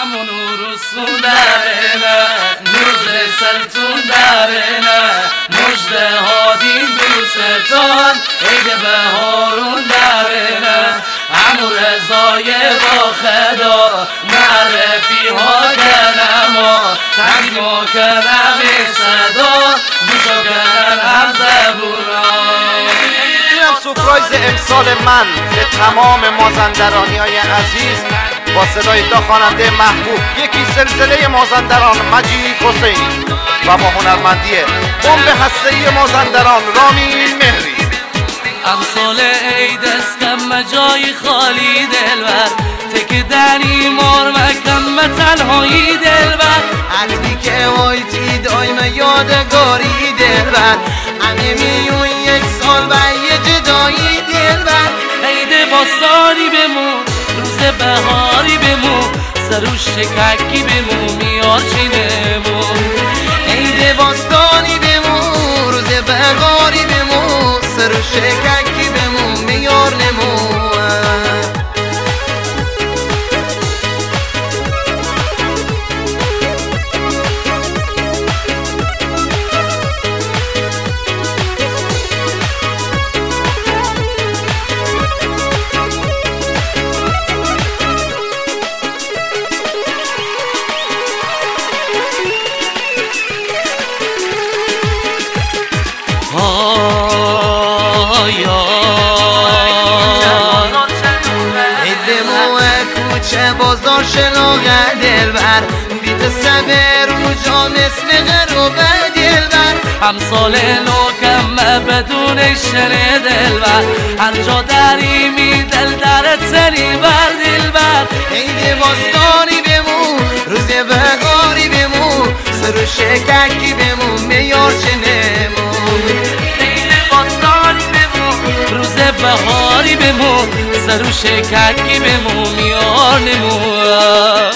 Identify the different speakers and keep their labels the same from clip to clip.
Speaker 1: همون رسون درنه نوز سلطون درنه مجده هادین دوستان عید بهارون درنه همون رضای با خدا معرفی ها دنما تنگیما کنم صدا گوشا کنم زبونا.
Speaker 2: اینم سورپرایز امسال من به تمام مازندرانی های عزیز با صدای دو خواننده محبوب، یکی زلزله مازندران مجید حسینی و با هنرمندی بمب هسته‌ای مازندران رامین مهری.
Speaker 1: امسال عید اسکم جای خالی دلبر تکدنی مار مکم تنهایی دلبر
Speaker 3: عطری که وایتی دایم یادگاری دلبر همه میون یک سال و یه جدایی دلبر
Speaker 1: عید باستانی بمون روز بهاری بمون سر و شککی بمون میار چینمون
Speaker 3: عید باستانی بمون روز بهاری بمون سر و شککی بمون میار نمون. کوچه بازار شلاغه دلبر بیت سبر و جا مثل غروبه دلبر
Speaker 1: امسال نوکم بدون شن دلبر هر جا دریمی دل درت سری بر دلبر
Speaker 3: عید باستانی بمون روز بهاری بمون سر و شککی بمون میار چنمون
Speaker 1: عید باستانی بمون روز بهاری بمون سر و شککی بمون میار نمون.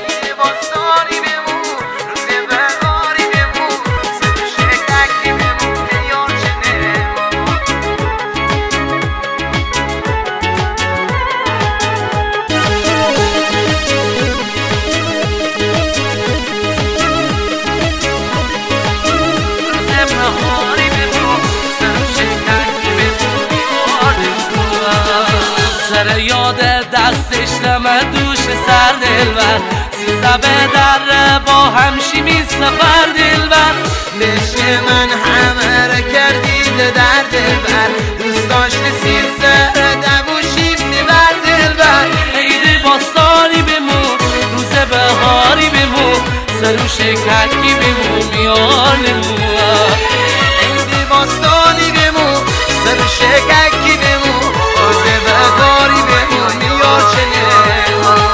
Speaker 1: سر یاد دستش نمه دوش سر دلبر سیزه به در با همشی می سفر دلبر
Speaker 3: بشه من همه را کردید در دلبر دوست داشت سیزه دبوشیم میبر دلبر
Speaker 1: عید باستانی بمون روز بهاری بمون سر و شککی بمون میار نمون.
Speaker 3: عید باستانی بمون سر و شککی بمون روز بهاری بمون میار چنمون.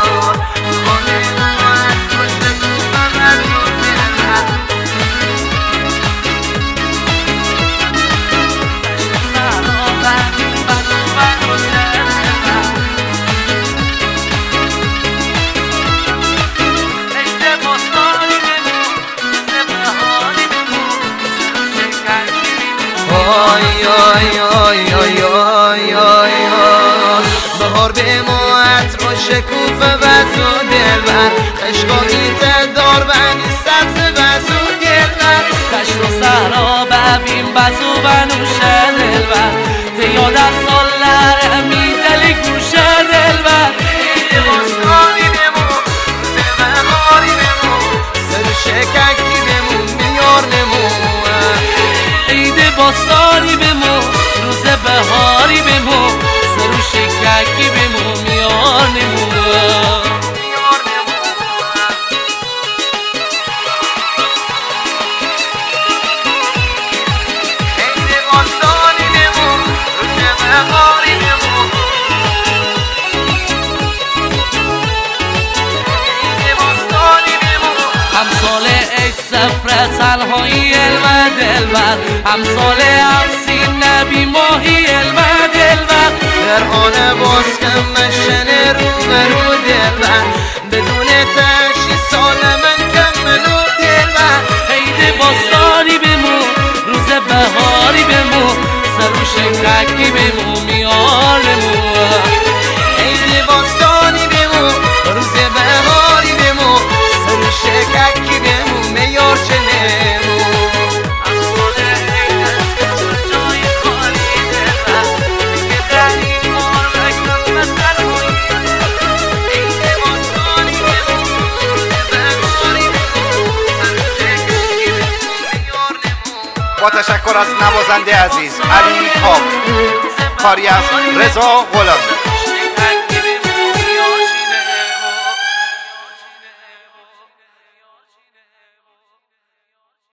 Speaker 3: بهار به ما عطر و شکوفه وزو دلبر خشقایی دار بنی سبز وزو دلبر
Speaker 1: دشت و صحرا ببین بزو و نوشه دلبر تیاد در سالر می دل گوشه دلبر
Speaker 3: عید باستانی بمون روز بهاری بمون سر شککی بمون میار نمون.
Speaker 1: عید باستانی بمون روز بهاری بمون سر و شککی بمون میار نمون.
Speaker 3: عید باستانی بمون روز بهاری بمون عید باستانی بمون
Speaker 1: همسال عید سفر تنهایی علم دلبر همسال عفسین نبی ماهی علم دلبر
Speaker 3: در آن باز کم مشن رو برو دلبر بدون تشی سال من کملو دلبر
Speaker 1: عید باستانی بمون روز بهاری بمون سر و شککی بمون میار نمون.
Speaker 3: عید باستانی بمون روز بهاری بمون
Speaker 2: با تشکر از نوازنده عزیز علی کاک، کاری از رضا غلامی.